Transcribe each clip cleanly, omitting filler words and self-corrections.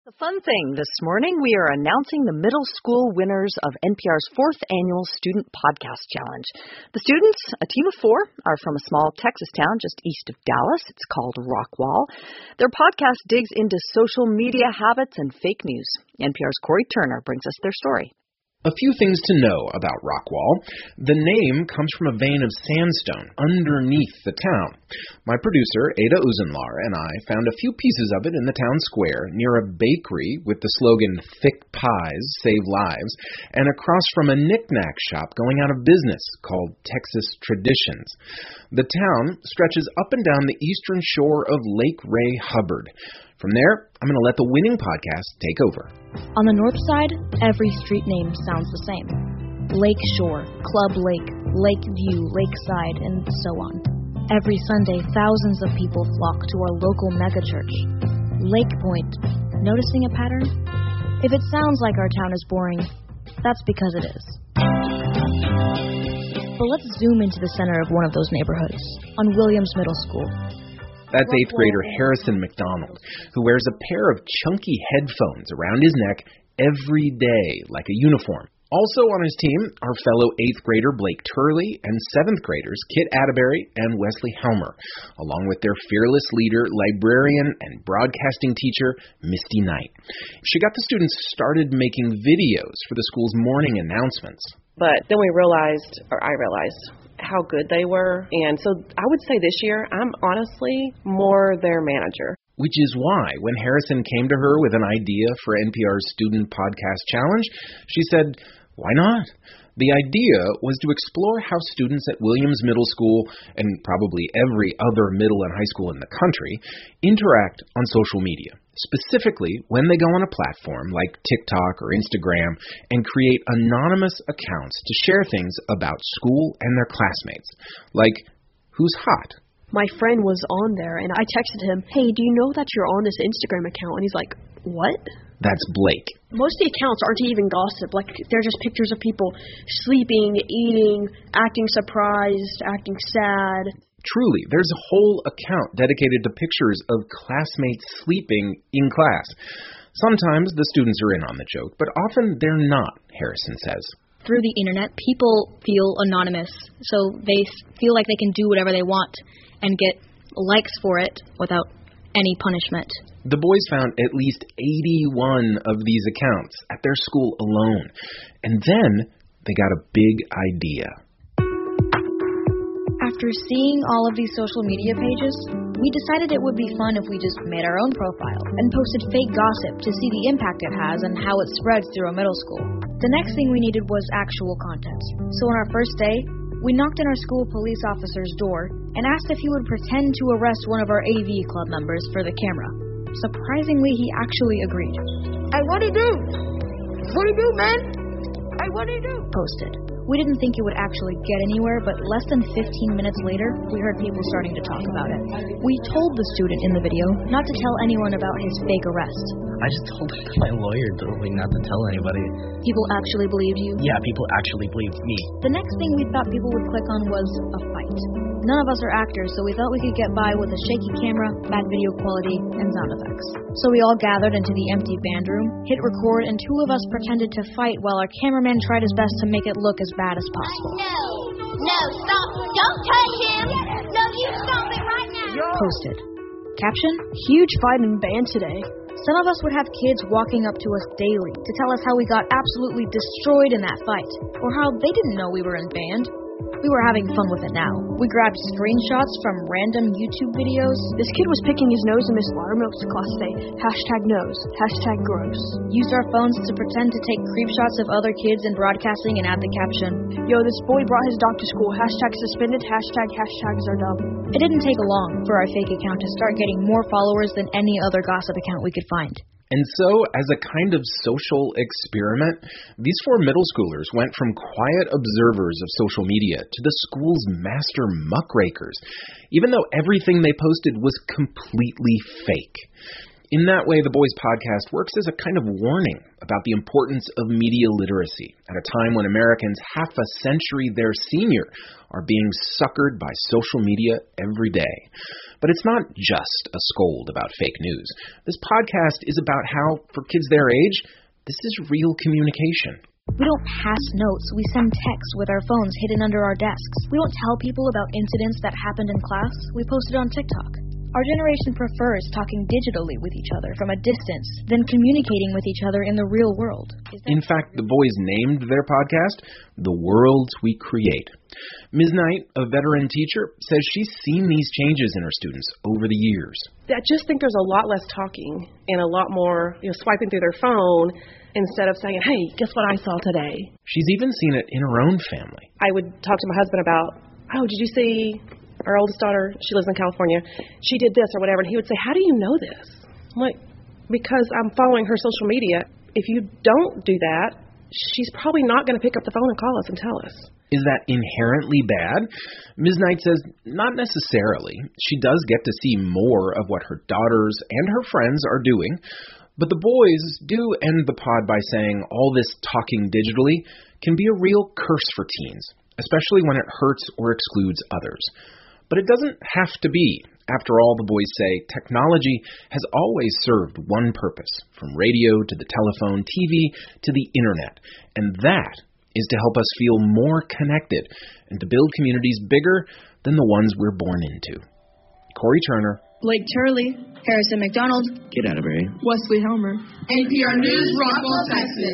The fun thing this morning, we are announcing the middle school winners of NPR's 4th annual Student Podcast Challenge. The students, a team of 4, are from a small Texas town just east of Dallas. It's called Rockwall. Their podcast digs into social media habits and fake news. NPR's Corey Turner brings us their story. A few things to know about Rockwall. The name comes from a vein of sandstone underneath the town. My producer, Ada Uzenlar, and I found a few pieces of it in the town square near a bakery with the slogan, "Thick Pies Save Lives," and across from a knick-knack shop going out of business called Texas Traditions. The town stretches up and down the eastern shore of Lake Ray Hubbard. From there, I'm going to let the winning podcast take over. On the north side, every street name sounds the same. Lake Shore, Club Lake, Lake View, Lakeside, and so on. Every Sunday, thousands of people flock to our local megachurch, Lake Point. Noticing a pattern? If it sounds like our town is boring, that's because it is. But let's zoom into the center of one of those neighborhoods, on Williams Middle School. That's 8th grader Harrison McDonald, who wears a pair of chunky headphones around his neck every day, like a uniform. Also on his team are fellow 8th grader Blake Turley and 7th graders Kit Atterbury and Wesley Helmer, along with their fearless leader, librarian, and broadcasting teacher, Misty Knight. She got the students started making videos for the school's morning announcements. But then I realized how good they were. And so I would say this year, I'm honestly more their manager. Which is why, when Harrison came to her with an idea for NPR's Student Podcast Challenge, she said, why not? The idea was to explore how students at Williams Middle School, and probably every other middle and high school in the country, interact on social media, specifically when they go on a platform like TikTok or Instagram and create anonymous accounts to share things about school and their classmates, like who's hot. My friend was on there, and I texted him, hey, do you know that you're on this Instagram account? And he's like, what? That's Blake. Most of the accounts aren't even gossip. Like, they're just pictures of people sleeping, eating, acting surprised, acting sad. Truly, there's a whole account dedicated to pictures of classmates sleeping in class. Sometimes the students are in on the joke, but often they're not, Harrison says. Through the internet, people feel anonymous, so they feel like they can do whatever they want and get likes for it without any punishment. The boys found at least 81 of these accounts at their school alone. And then they got a big idea. After seeing all of these social media pages, we decided it would be fun if we just made our own profile and posted fake gossip to see the impact it has and how it spreads through a middle school. The next thing we needed was actual content. So on our first day, we knocked on our school police officer's door and asked if he would pretend to arrest one of our AV club members for the camera. Surprisingly, he actually agreed. Hey, what do you do? What do you do, man? Hey, what do you do? Posted. We didn't think it would actually get anywhere, but less than 15 minutes later, we heard people starting to talk about it. We told the student in the video not to tell anyone about his fake arrest. I just told my lawyer not to tell anybody. People actually believed you? Yeah, people actually believed me. The next thing we thought people would click on was a fight. None of us are actors, so we thought we could get by with a shaky camera, bad video quality, and sound effects. So we all gathered into the empty band room, hit record, and 2 of us pretended to fight while our cameraman tried his best to make it look as bad as possible. No, stop. Don't touch him. No, you stop it right now. Posted. Caption? Huge fight in band today. Some of us would have kids walking up to us daily to tell us how we got absolutely destroyed in that fight, or how they didn't know we were in band. We were having fun with it now. We grabbed screenshots from random YouTube videos. This kid was picking his nose in Miss Loudermilk's class today. #nose. #gross. Used our phones to pretend to take creep shots of other kids in broadcasting and add the caption, yo, this boy brought his dog to school. #suspended. #hashtags are dumb. It didn't take long for our fake account to start getting more followers than any other gossip account we could find. And so, as a kind of social experiment, these 4 middle schoolers went from quiet observers of social media to the school's master muckrakers, even though everything they posted was completely fake. In that way, the Boys Podcast works as a kind of warning about the importance of media literacy at a time when Americans half a century their senior are being suckered by social media every day. But it's not just a scold about fake news. This podcast is about how, for kids their age, this is real communication. We don't pass notes, we send texts with our phones hidden under our desks. We don't tell people about incidents that happened in class, we post it on TikTok. Our generation prefers talking digitally with each other from a distance than communicating with each other in the real world. In fact, the boys named their podcast, The Worlds We Create. Ms. Knight, a veteran teacher, says she's seen these changes in her students over the years. I just think there's a lot less talking and a lot more swiping through their phone instead of saying, hey, guess what I saw today? She's even seen it in her own family. I would talk to my husband about, did you see our oldest daughter? She lives in California. She did this or whatever. And he would say, how do you know this? I'm like, because I'm following her social media. If you don't do that, she's probably not going to pick up the phone and call us and tell us. Is that inherently bad? Ms. Knight says not necessarily. She does get to see more of what her daughters and her friends are doing. But the boys do end the pod by saying all this talking digitally can be a real curse for teens, especially when it hurts or excludes others. But it doesn't have to be. After all, the boys say technology has always served one purpose, from radio to the telephone, TV to the internet, and that is to help us feel more connected and to build communities bigger than the ones we're born into. Corey Turner, Blake Turley, Harrison McDonald, Kid Atterbury, Wesley Helmer, NPR News, Rockwall, Texas.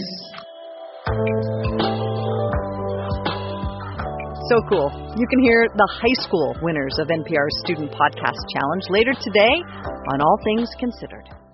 So cool. You can hear the high school winners of NPR's Student Podcast Challenge later today on All Things Considered.